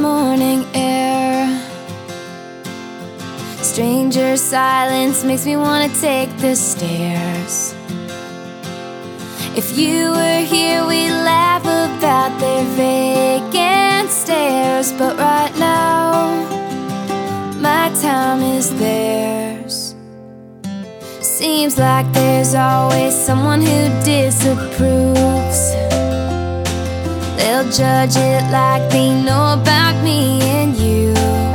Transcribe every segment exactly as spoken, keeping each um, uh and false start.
morning air. Stranger silence makes me wanna take the stairs. If you were here, we'd laugh about their vacant stares. But right now, my time is theirs. Seems like there's always someone who disapproves. They'll judge it like they know about me and you,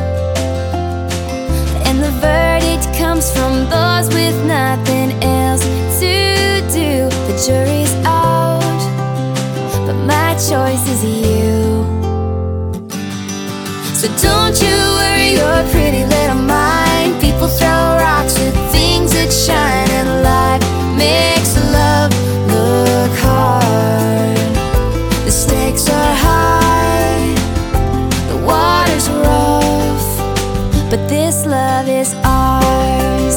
and the verdict comes from those with nothing else to do. The jury's out, but my choice is you. So don't you worry your pretty little mind. People throw rocks at things that shine, and life makes love look hard. The stakes are high, the water's rough, but this love is ours.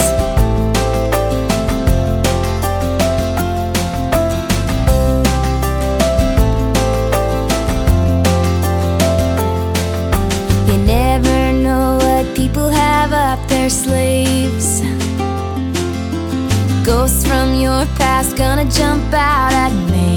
You never know what people have up their sleeves. Ghosts from your past gonna jump out at me,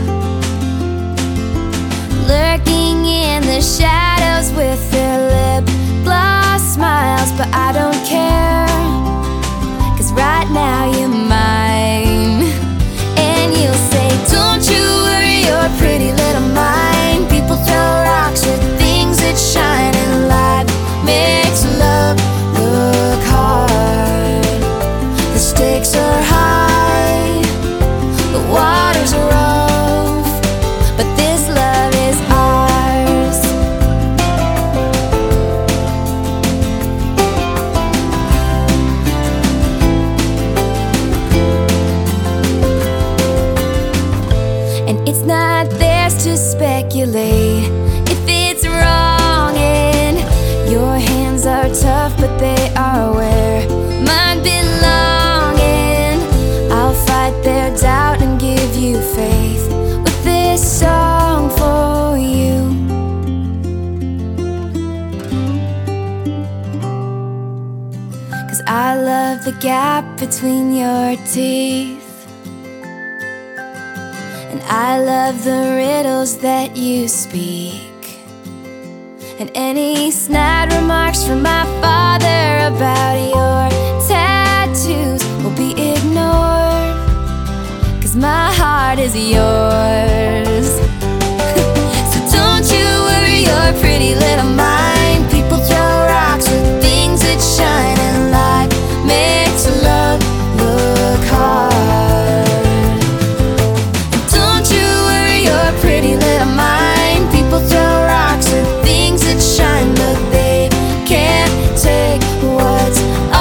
lurking in the shadows with their lip gloss smiles. But I don't care, 'cause right now you're mine. And you'll say, don't you worry your pretty little mind. People throw rocks at things that shine, and life makes love look hard. The stakes are high, the water's rough, but this love is ours. And it's not theirs to speculate if it's wrong, and your hands are tough, but they are where mine belong. And I'll fight their doubt and give you faith with this song for you. 'Cause I love the gap between your teeth, and I love the riddles that you speak, and any snide remarks from my father about your tattoos will be ignored, 'cause my heart is yours. So don't you worry your pretty little mind. People throw rocks at things that shine, and life makes love look hard. Don't you worry your pretty little mind. People throw rocks at things that shine, but they can't take what's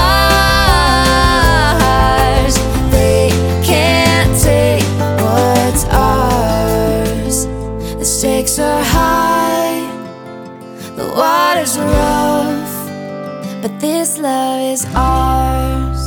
ours. They can't take what's ours. The stakes are high, the water's rough, but this love is ours.